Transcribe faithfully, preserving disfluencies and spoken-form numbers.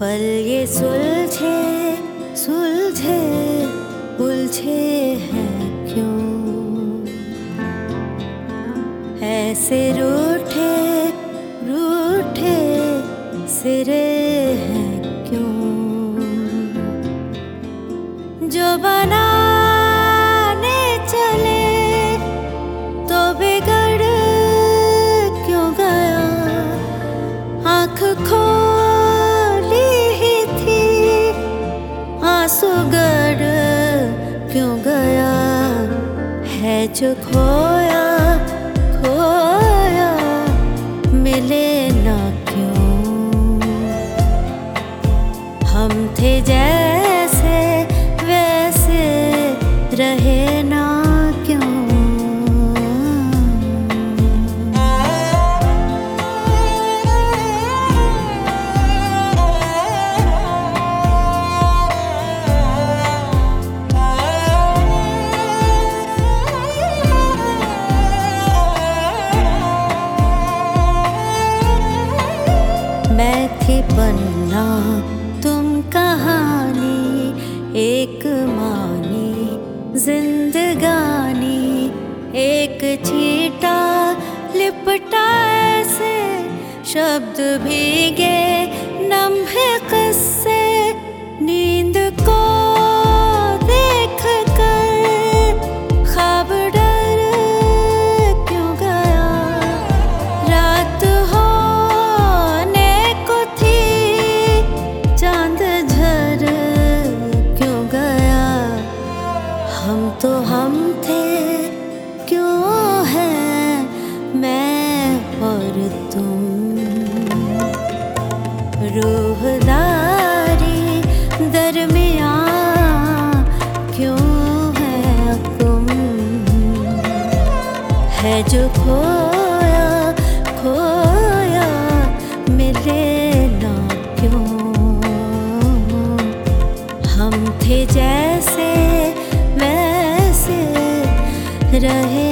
पल ये सुलझे सुलझे उलझे हैं क्यों, ऐसे रूठे रूठे सिरे हैं क्यों, जो बनाने चले तो बिगड़ क्यों गया, आँख खोली ही थी आंसू गड़ क्यों गया, है जो खोया खोया मिले ना क्यों, हम थे जैसे वैसे रहे ना क्यों। मैं थी पन्ना तुम कहानी, एक मानी जिंदगानी, एक चीटा लिपटा ऐसे शब्द भीगे लम्हे किस्से, नींद को देख कर ख्वाब डर क्यों गया, रात होने को थी चांद झर क्यों गया, हम तो हम थे क्यों हैं मैं और तुम, रूहदारी दरमियाँ क्यों है तुम, है जो खोया खोया मिले ना क्यों, हम थे जैसे वैसे रहे